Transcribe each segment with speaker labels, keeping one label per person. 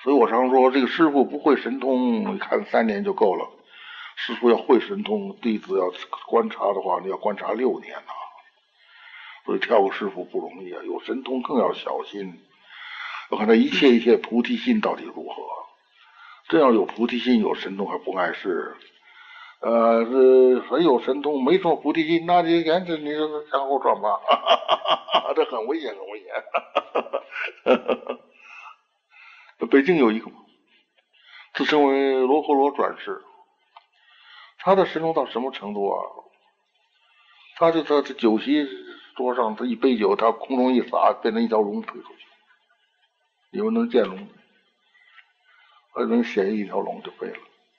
Speaker 1: 所以我常说，这个师傅不会神通，你看3年就够了。师傅要会神通，弟子要观察的话，你要观察6年啊。所以挑个师傅不容易啊，有神通更要小心，要看他一切菩提心到底如何。真要有菩提心，有神通还不碍事。这很有神通，没什么菩提心，那你简直你就是向后转吧，这很危险，很危险。北京有一个自称为罗睺罗转世，他的神通到什么程度啊？他就在这酒席桌上，他一杯酒，他空中一洒，变成一条龙飞出去。你们能见龙？能显一条龙就飞了。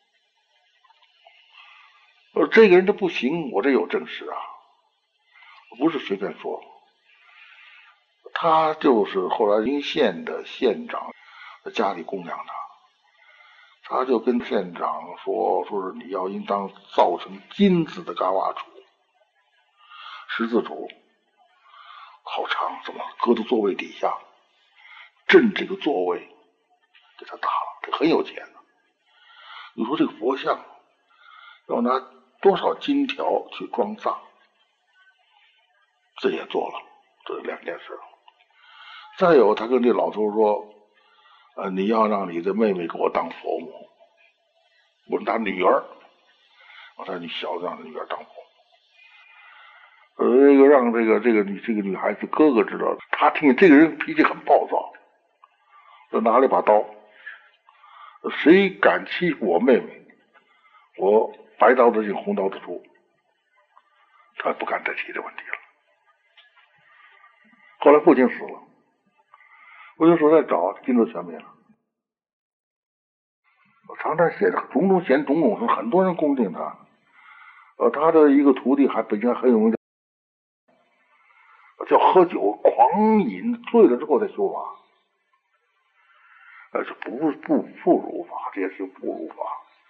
Speaker 1: 这个人他不行，我这有证实啊，不是随便说。他就是后来临县的县长家里供养他就跟县长说是你要应当造成金子的嘎瓦杵，十字杵，好长，怎么搁到座位底下，镇这个座位给他打了，这很有钱啊。你说这个佛像要拿多少金条去装藏，这也做了，这2件事。再有，他跟这老头说，你要让你的妹妹给我当佛母，我是他女儿，我他小子让他女儿当佛母。这个让这个女孩子哥哥知道，他听见这个人脾气很暴躁，就拿了一把刀，谁敢欺负我妹妹，我白刀子进红刀子出。他不敢再提这问题了。后来父亲死了，我有时候在找金子全没了。我常常写的种种贤种种，很多人恭敬他。他的一个徒弟北京还很有名，叫喝酒狂饮，醉了之后再修法。是不如法，这也是不如法。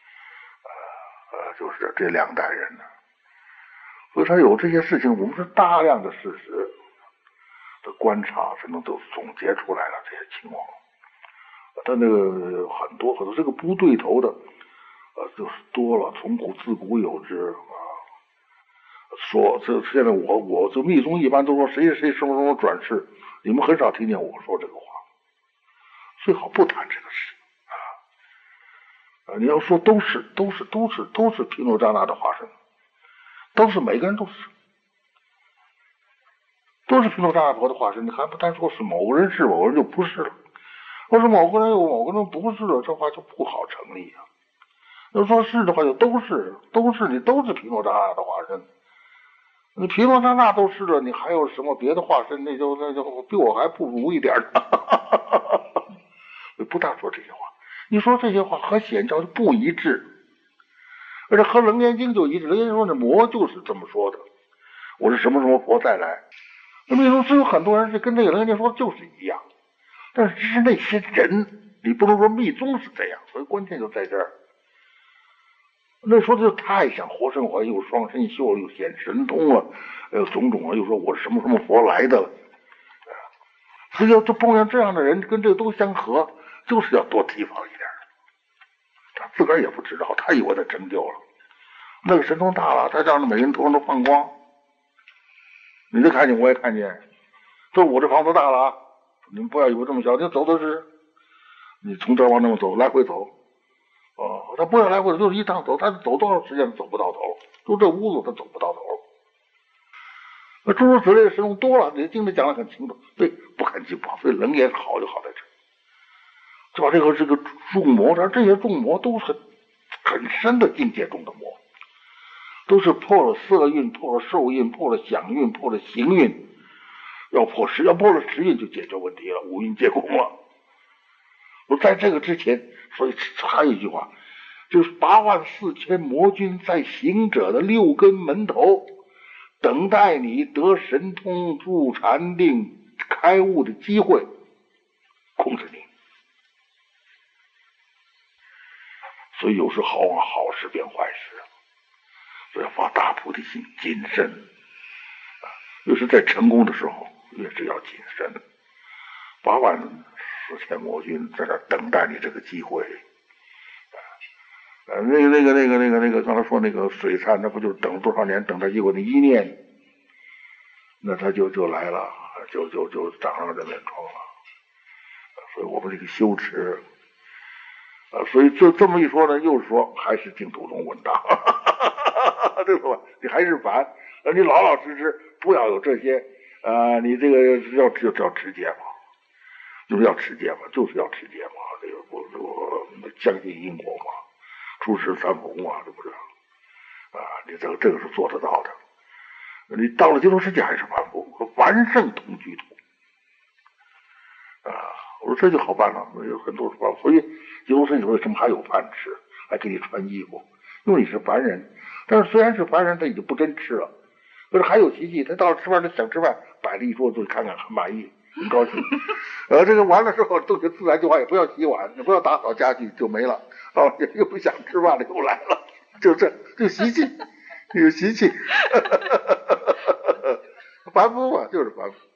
Speaker 1: 就是这2代人呢，所以他有这些事情，我们是大量的事实的观察才能都总结出来了这些情况。他那个很多这个不对头的，就是多了，从自古有之啊。说这现在我这密宗一般都说谁什么转世，你们很少听见我说这个话，最好不谈这个事啊。你要说都是毗卢遮那的化身，都是每个人都是毗卢遮那佛的化身，你还不单说是某个人是，某个人就不是了。要是某个人有，某个人不是了，这话就不好成立啊。要说是的话，就都是你都是毗卢遮那的化身。你毗卢遮那都是了，你还有什么别的化身？那就比我还不如一点呢。不大说这些话，你说这些话和显教就不一致，而且和楞严经就一致。楞严经说那魔就是这么说的，我是什么什么佛再来。那密宗是有很多人是跟这个楞严经说的就是一样，但是只是那些人，你不能说密宗是这样，所以关键就在这儿。那说的就太像活生活，又双身秀，又显神通了，种种啊，又说我是什么什么佛来的了。所以要就碰见这样的人，跟这个都相合，就是要多提防一点。他自个儿也不知道，他以为他成就了，那个神通大了，他让每个人头上都放光，你都看见，我也看见。说我这房子大了啊，你们不要以为这么小，你走的是，你从这儿往那么走，来回走。他不要来回走，就是一趟走，他走多少时间走不到头，就这屋子他走不到头。那诸如此类的神通多了，你经里讲得很清楚，对，不看经不好，所以楞严好就好在这，就把这个众魔，这些众魔都是很深的境界中的魔，都是破了色蕴，破了受蕴，破了想蕴，破了行蕴，要破了十蕴就解决问题了，五蕴皆空了。我在这个之前，所以还有一句话，就是84000魔君在行者的6根门头，等待你得神通入禅定开悟的机会，控制你。所以有时好往好事变坏事，所以要发大菩提心，谨慎。越是在成功的时候，越是要谨慎。84000 4000国军在那等待你这个机会。那个，刚才说那个水杉，那不就等多少年等待机会？那1年，那他就来了，就长上人面疮了。所以我们这个羞耻，所以这么一说呢，又是说还是净土宗稳当，对吧？你还是反，你老老实实不要有这些，你这个要持戒嘛，就是要持戒嘛，就是要持戒嘛，这个我相信因果嘛，出世三福嘛，是不是？你这个是做得到的。你到了极乐世界还是凡夫，和凡圣同居土。我说这就好办了，有很多方法。所以极乐世界为什么还有饭吃，还给你穿衣服？因为你是凡人，但是虽然是凡人，他已经不真吃了，可是还有习气，他到了吃饭他想吃饭，摆了一桌子看看很满意，很高兴。这个完了之后，都是自然就话，也不要洗碗，也不要打扫家具，就没了。又不想吃饭了，又来了，就习气，有习气。凡夫嘛，就是凡夫。